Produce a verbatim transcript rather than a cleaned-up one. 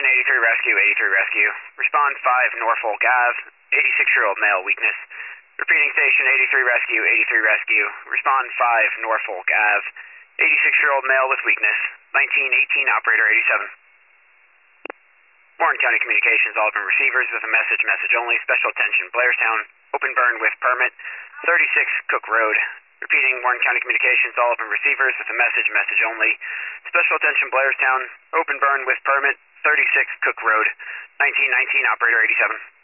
Station eighty-three Rescue, eighty-three Rescue. Respond five Norfolk Avenue, eighty-six-year-old male, weakness. Repeating Station eighty-three Rescue, eighty-three Rescue. Respond five Norfolk Avenue, eighty-six-year-old male with weakness. nineteen eighteen, operator eighty-seven. Warren County Communications, all open receivers with a message, message only. Special attention, Blairstown, open burn with permit, thirty-six Cook Road. Repeating, Warren County Communications, all open receivers with a message, message only. Special attention, Blairstown, open burn with permit, thirty-six Cook Road, nineteen nineteen, operator eighty-seven.